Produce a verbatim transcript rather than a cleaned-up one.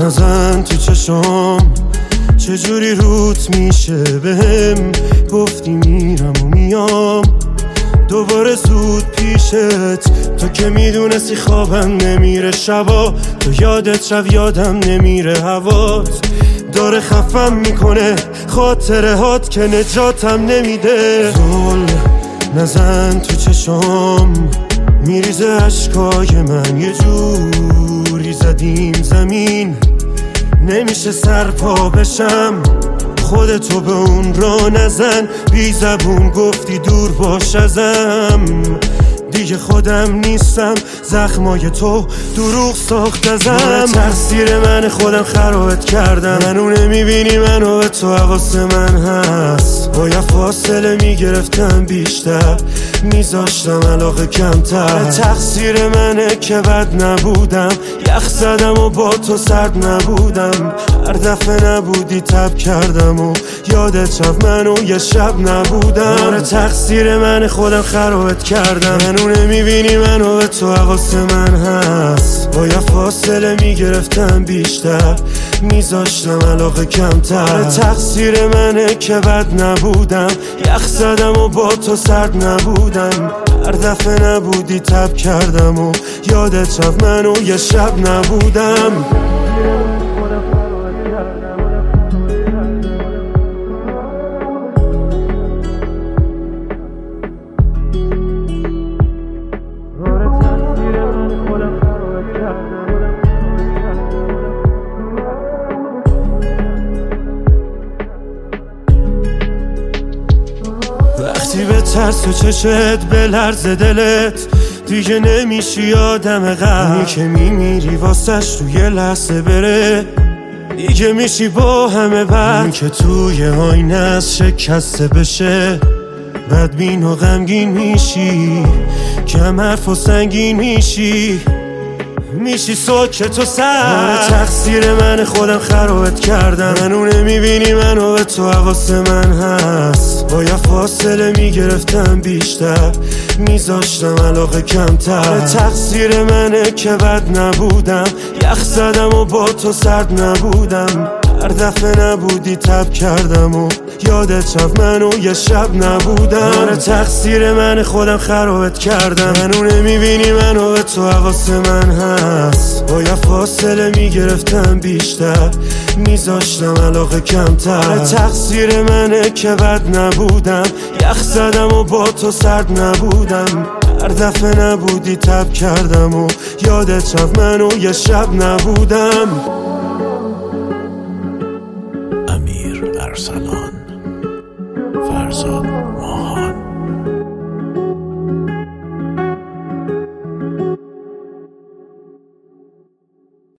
نزن تو چشم چجوری روت میشه بهم گفتی میرم و میام دوباره زود پیشت تو که میدونستی خوابم نمیره شبا تو یادت شب یادم نمیره هوات داره خفم میکنه خاطره هات که نجاتم نمیده زل نزن تو چشم میریزه عشقای من یه جوری زدیم زمین نمیشه سرپا بشم خودتو به اون را نزن بی زبون گفتی دور باش ازم دیگه خودم نیستم زخمای تو دروغ ساخت ازم تقصیر من خودم خرابت کردم منو نمیبینی منو به تو حواس من هست باید فاصله میگرفتم بیشتر میذاشتم علاقه کمتر تقصیر منه که بد نبودم یخ زدم و با تو سرد نبودم هر دفعه نبودی تب کردم و یادت شب منو یه شب نبودم تقصیر من خودم خرابت کردم منو نمیبینی منو به تو حواس من هست باید فاصله میگرفتم بیشتر میذاشتم علاقه کمتر تقصیر منه که بد نبودم یخ زدم و با تو سرد نبودم هر دفعه نبودی تب کردم و یادت شب منو یه شب نبودم وقتی به ترس و چشت به لرز دلت دیگه نمیشی آدم غمی که میمیری واسش توی لحظه بره دیگه میشی با همه بد که توی آینه از شکسته بشه بدبین و غمگین میشی کم حرف و سنگین میشی میشی ساکت و سر تقصیر من خودم خرابت کردم منو نمیبینی منو به تو حواس من هست باید فاصله میگرفتم بیشتر میذاشتم علاقه کمتر تقصیر منه که بد نبودم یخ زدم و با تو سرد نبودم هر دفعه نبودی تب کردم و یادت شب منو یه شب نبودم تقصیر من خودم خرابت کردم منو نمیبینی منو به تو حواس من هست باید فاصله میگرفتم بیشتر میذاشتم علاقه کمتر تقصیر منه که بد نبودم یخ زدم و با تو سرد نبودم هر دفعه نبودی تب کردم و یادت شب منو یه شب نبودم امیر ارسلان فرزاد